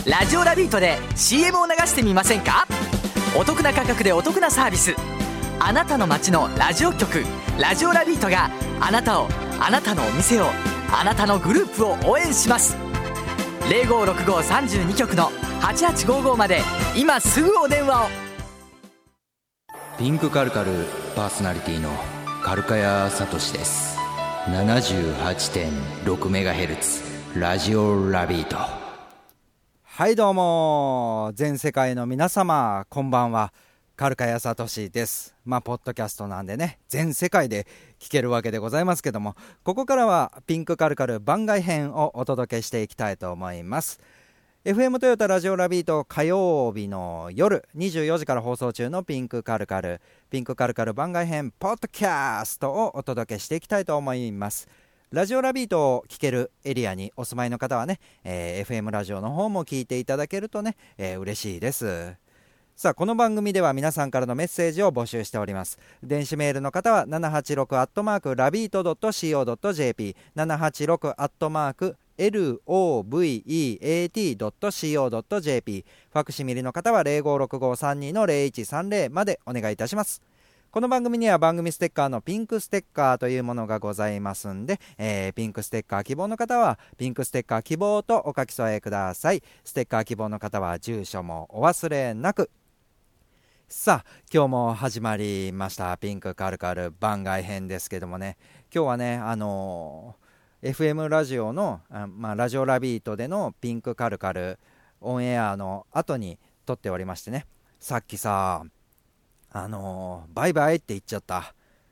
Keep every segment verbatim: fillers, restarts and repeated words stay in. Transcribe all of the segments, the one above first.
ラジオラビートで シーエム を流してみませんか？お得な価格でお得なサービス。あなたの街のラジオ局ラジオラビートがあなたを、あなたのお店を、あなたのグループを応援します。 ゼロごろくごさんに 局のはちはちごごまで今すぐお電話を。 ピンクカルカルパーソナリティのカルカヤサトシです。 ななじゅうはちてんろくメガヘルツ ラジオラビート。 はい、どうも全世界の皆様こんばんは。カルカヤサトシです。まあポッドキャストなんでね、全世界で聞けるわけでございますけども、ここからはピンクカルカル番外編をお届けしていきたいと思います。 エフエム トヨタラジオラビート、火曜日の夜にじゅうよじから放送中のピンクカルカルピンクカルカル番外編ポッドキャストをお届けしていきたいと思います。ラジオラビートを聞けるエリアにお住まいの方はね、えー、エフエム ラジオの方も聞いていただけるとね、えー、嬉しいです。さあ、この番組では皆さんからのメッセージを募集しております。電子メールの方は ななはちろく アットマーク ラビート ドット シーオー ドット ジェーピー ななはちろく アットマーク エルオーブイイーエーティー ドット シーオー ドット ジェーピー ファクシミリの方は ゼロごろくごさんに のゼロいちさんゼロまでお願いいたします。この番組には番組ステッカーのピンクステッカーというものがございますんで、えー、ピンクステッカー希望の方はピンクステッカー希望とお書き添えください。ステッカー希望の方は住所もお忘れなく。さあ、今日も始まりましたピンクカルカル番外編ですけどもね、今日はね、あのー、エフエム ラジオのあ、まあ、ラジオラビートでのピンクカルカルオンエアの後に撮っておりましてね、さっきさあのー、バイバイって言っちゃった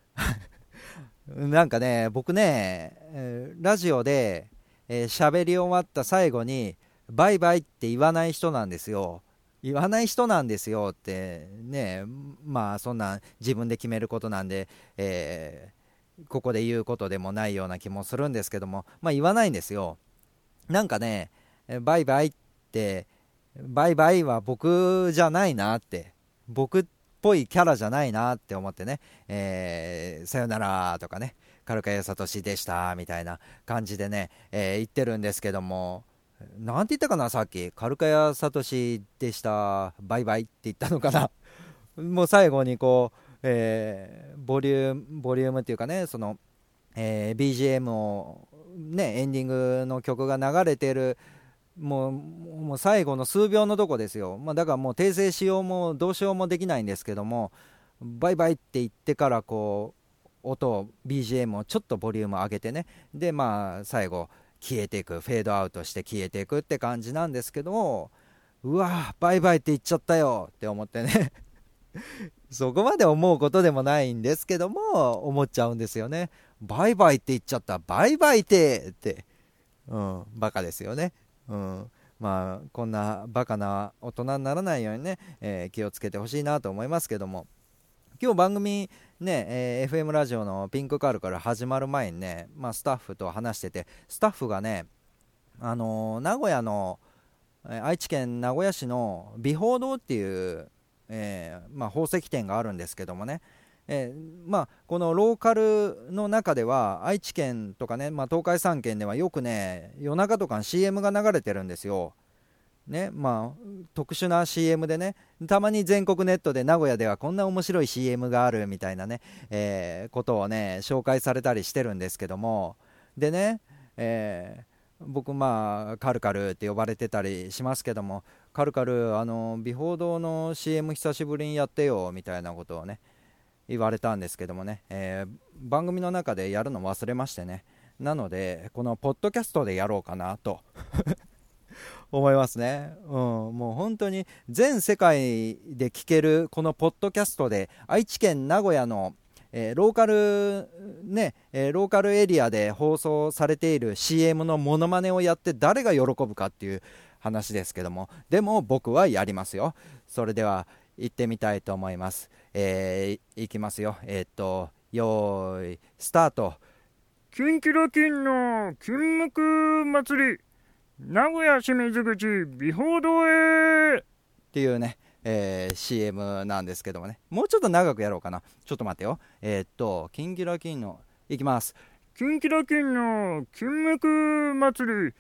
なんかね、僕ね、えー、ラジオで喋、えー、り終わった最後にバイバイって言わない人なんですよ。言わない人なんですよってね、まあそんな自分で決めることなんで、えー、ここで言うことでもないような気もするんですけども、まあ言わないんですよ。なんかね、バイバイってバイバイは僕じゃないなって、僕っぽいキャラじゃないなって思ってね、えー、さよならとかね、カルカヤサトシでしたみたいな感じでね、えー、言ってるんですけども、なんて言ったかな、さっきカルカヤサトシでしたバイバイって言ったのかなもう最後にこう、えー、ボリュームボリュームっていうかね、その、えー、ビージーエム をね、エンディングの曲が流れてるもう、もう最後の数秒のとこですよ。まあ、だからもう訂正しようもどうしようもできないんですけども、バイバイって言ってからこう音 ビージーエム をちょっとボリューム上げてね、でまあ最後消えていく、フェードアウトして消えていくって感じなんですけど、うわバイバイって言っちゃったよって思ってねそこまで思うことでもないんですけども、思っちゃうんですよね。バイバイって言っちゃった、バイバイってって、うん、バカですよね。うん、まあこんなバカな大人にならないようにね、えー、気をつけてほしいなと思いますけども、今日番組ね、えー、エフエム ラジオのピンクカルから始まる前にね、まあ、スタッフと話してて、スタッフがね、あのー、名古屋の、えー、愛知県名古屋市の美宝堂っていう、えーまあ、宝石店があるんですけどもね、えーまあ、このローカルの中では愛知県とかね、まあ、東海さん県ではよくね、夜中とかに シーエム が流れてるんですよね。まあ特殊な シーエム でね、たまに全国ネットで名古屋ではこんな面白い シーエム があるみたいなね、えー、ことをね紹介されたりしてるんですけども、でね、えー、僕まあカルカルって呼ばれてたりしますけども、カルカルあの美宝堂の シーエム 久しぶりにやってよみたいなことをね言われたんですけどもね、えー、番組の中でやるの忘れましてね、なのでこのポッドキャストでやろうかなと思いますね。うん、もう本当に全世界で聞けるこのポッドキャストで愛知県名古屋の、えー、ローカルね、えー、ローカルエリアで放送されている シーエム のモノマネをやって誰が喜ぶかっていう話ですけども、でも僕はやりますよ。それでは行ってみたいと思います。えー、いきますよ。えー、っとよーいスタート。 キンキラキンの金木祭り、名古屋清水口美宝堂へっていうね、えー、シーエム なんですけどもね、もうちょっと長くやろうかな。ちょっと待ってよ。えー、っとキンキラキンのいきます。 キンキラキンの金木祭り、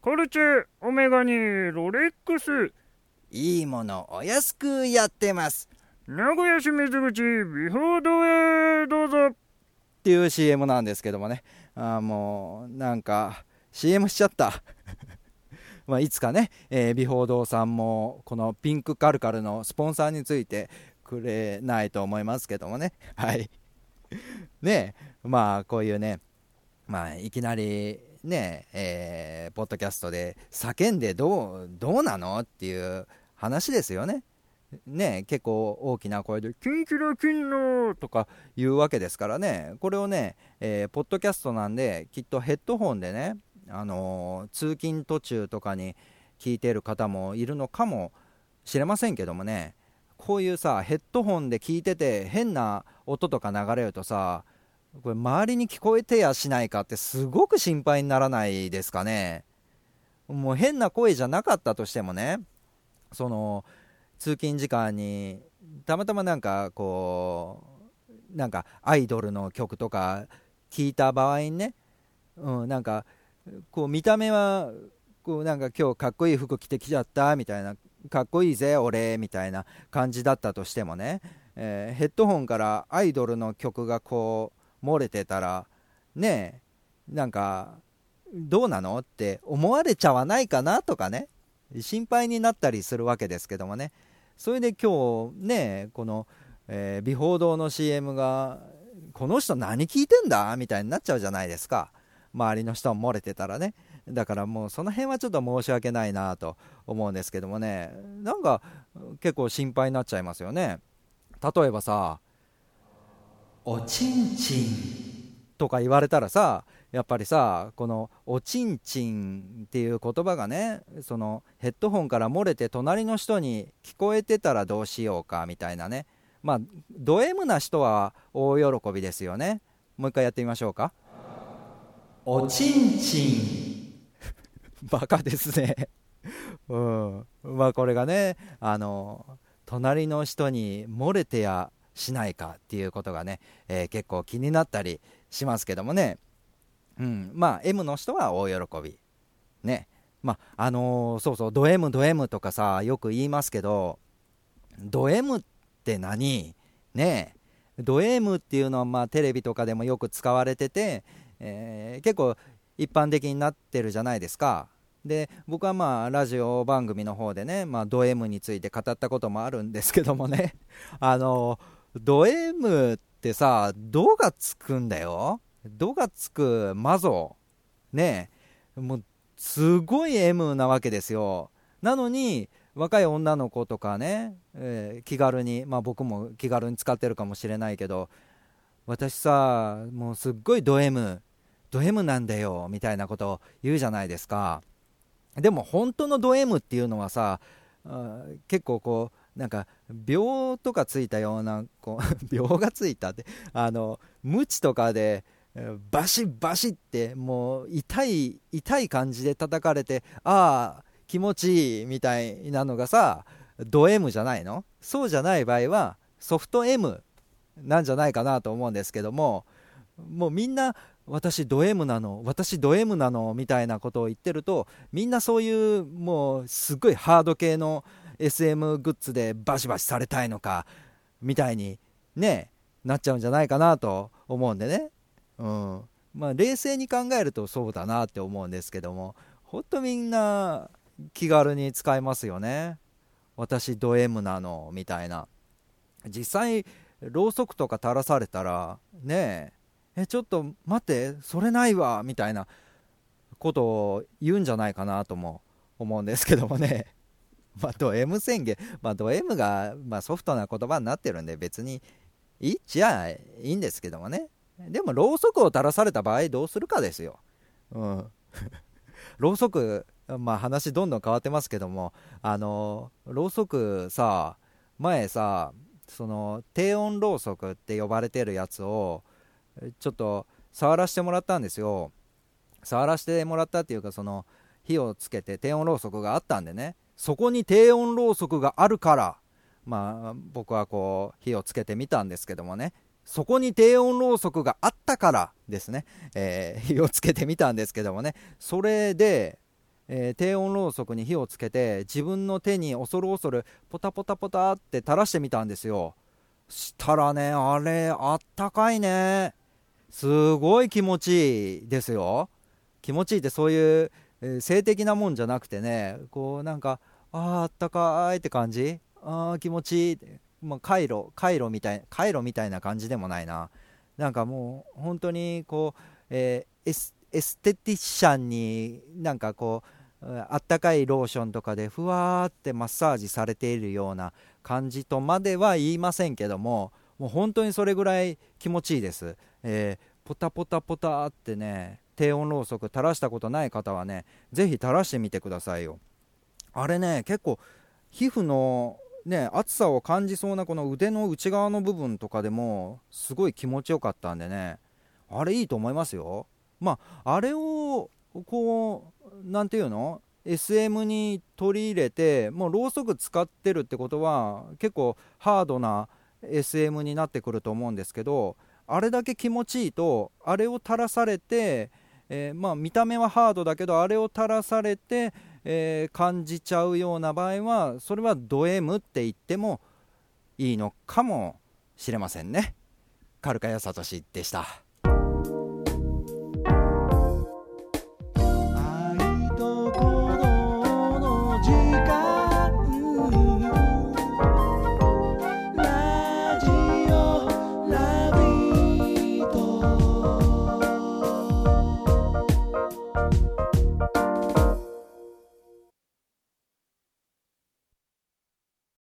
カルチェ、オメガにロレックス。 いいものお安くやってます。 名古屋市水口美宝堂へどうぞっていう シーエム なんですけどもね、あもうなんか シーエム しちゃったまあいつかね、えー、美宝堂さんもこのピンクカルカルのスポンサーについてくれないと思いますけどもねはいねえ、まあこういうね、まあいきなりねえー、ポッドキャストで叫んでどうどうなのっていう話ですよね。ね結構大きな声でキンキラキンのとか言うわけですからね、これをね、えー、ポッドキャストなんできっとヘッドホンでね、あのー、通勤途中とかに聞いてる方もいるのかもしれませんけどもね、こういうさヘッドホンで聞いてて変な音とか流れるとさ、これ周りに聞こえてやしないかってすごく心配にならないですかね。もう変な声じゃなかったとしてもね、その通勤時間にたまたまなんかこうなんかアイドルの曲とか聞いた場合にね、うん、なんかこう見た目はこうなんか今日かっこいい服着てきちゃったみたいな、かっこいいぜ俺みたいな感じだったとしてもね、えー、ヘッドホンからアイドルの曲がこう漏れてたらねえ、なんかどうなのって思われちゃわないかなとかね、心配になったりするわけですけどもね。それで今日ねこの、えー、美宝堂の シーエム がこの人何聞いてんだみたいになっちゃうじゃないですか、周りの人も漏れてたらね。だからもうその辺はちょっと申し訳ないなと思うんですけどもね、なんか結構心配になっちゃいますよね。例えばさおちんちんとか言われたらさ、やっぱりさこのおちんちんっていう言葉がね、そのヘッドホンから漏れて隣の人に聞こえてたらどうしようかみたいなね、まあド M な人は大喜びですよね。もう一回やってみましょうか。おちんちんバカですねうんまあこれがね、あの隣の人に漏れてやしないかっていうことがね、えー、結構気になったりしますけどもね。うん、まあ M の人は大喜びね。まああのー、そうそうド M ド M とかさよく言いますけど、ド M って何ねえ、ド M っていうのはまあテレビとかでもよく使われてて、えー、結構一般的になってるじゃないですか。で僕はまあラジオ番組の方でね、まあ、ド M について語ったこともあるんですけどもねあのド M ってさドがつくんだよ。ドがつくマゾねえ、もうすごい M なわけですよ。なのに若い女の子とかね、えー、気軽に、まあ僕も気軽に使ってるかもしれないけど、私さもうすっごいド M ド M なんだよみたいなことを言うじゃないですか。でも本当のド M っていうのはさ、結構こうなんか病とかついたようなこう病がついたってあのムチとかでバシッバシッってもう痛い痛い感じで叩かれて、ああ気持ちいいみたいなのがさド M じゃないの。そうじゃない場合はソフト M なんじゃないかなと思うんですけども、もうみんな私ド M なの私ド M なのみたいなことを言ってると、みんなそういうもうすごいハード系の エスエム グッズでバシバシされたいのかみたいにねなっちゃうんじゃないかなと思うんでね、うんまあ、冷静に考えるとそうだなって思うんですけども、ほんとみんな気軽に使いますよね。私ド M なのみたいな。実際ろうそくとか垂らされたらねえ、えちょっと待ってそれないわみたいなことを言うんじゃないかなとも思うんですけどもねまあド M 宣言、まあド M がまあソフトな言葉になってるんで別にいいっちゃいいんですけどもね。でもろうそくを垂らされた場合どうするかですよ。うんろうそく、まあ話どんどん変わってますけども、あのろうそくさ前さその低温ろうそくって呼ばれてるやつをちょっと触らせてもらったんですよ。触らせてもらったっていうか、その火をつけて低温ろうそくがあったんでね、そこに低温ろうそくがあるからまあ僕はこう火をつけてみたんですけどもね、そこに低温ろうそくがあったからですね、えー、火をつけてみたんですけどもね、それでえー低温ろうそくに火をつけて自分の手に恐る恐るポタポタポタって垂らしてみたんですよ。したらね、あれあったかいね。すごい気持ちいいですよ。気持ちいいってそういう、えー性的なもんじゃなくてね、こうなんかあーあったかいって感じ、あー気持ちいいって、まあ、カイロカイロみたいカイロみたいな感じでもないな。なんかもう本当にこう、えーエス、エステティシャンになんかこうあったかいローションとかでふわーってマッサージされているような感じとまでは言いませんけども、もう本当にそれぐらい気持ちいいです。えーポタポタポタってね、低温ろうそく垂らしたことない方はね、ぜひ垂らしてみてくださいよ。あれね、結構皮膚のね、熱さを感じそうなこの腕の内側の部分とかでもすごい気持ちよかったんでね、あれいいと思いますよ。まああれをこうなんていうの エスエム に取り入れて、もうろうそく使ってるってことは結構ハードな エスエム になってくると思うんですけど、あれだけ気持ちいいと、あれを垂らされて、えーまあ、見た目はハードだけどあれを垂らされて、えー感じちゃうような場合はそれはド M って言ってもいいのかもしれませんね。カルカヤサトシでした。